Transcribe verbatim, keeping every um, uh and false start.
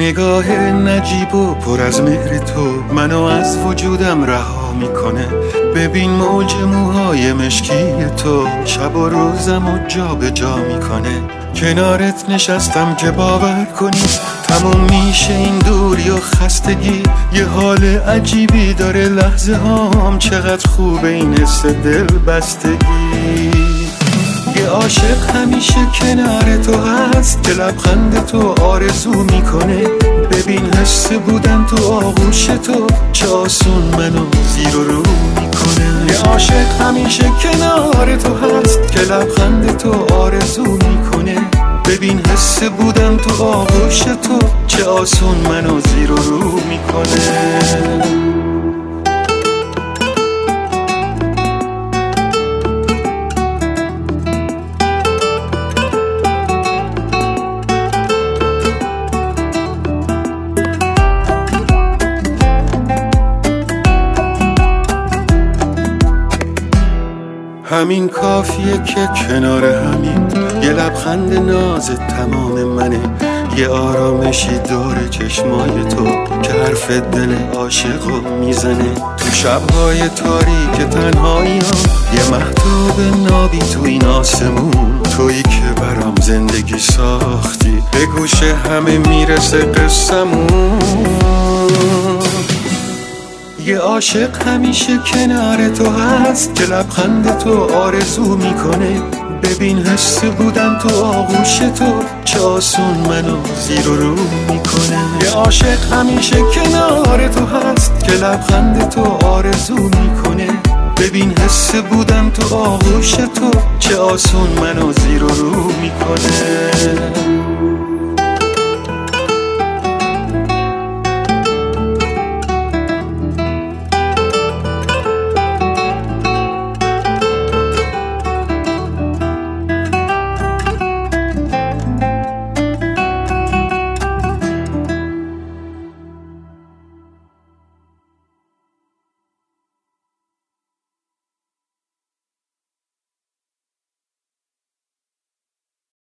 نگاه نجیب و پر از مهر تو منو از وجودم رها میکنه. ببین موج موهای مشکی تو شب و روزم و جا به جا میکنه. کنارت نشستم که باور کنی تموم میشه این دوری و خستگی. یه حال عجیبی داره لحظه هام، چقدر خوبه این حس دل بستگی. یه عاشق همیشه کنار تو هست که لبخند تو آرزو میکنه. ببین حس بودن تو آغوش تو چه آسون منو زیر و رو میکنه. یه عاشق همیشه کنار تو هست که لبخند تو آرزو میکنه. ببین حس بودن تو آغوش تو چه آسون منو زیر و رو میکنه. همین کافیه که کنار همین یه لبخند ناز تمام منه. یه آرامشی دور چشمای تو که حرف دل عاشقو میزنه. تو شبهای تاریک تنهایی ها یه مهتاب نابی تو این آسمون، تویی که برام زندگی ساختی. به گوش همه میرسه قصمون. یه عاشق همیشه کنار تو هست که لبخند تو آرزو میکنه. ببین حس بودن تو آغوش تو چه آسون منو زیر و رو میکنه. یه عاشق همیشه کنار تو هست که لبخند تو آرزو میکنه. ببین حس بودن تو آغوش تو چه آسون منو زیر و رو میکنه.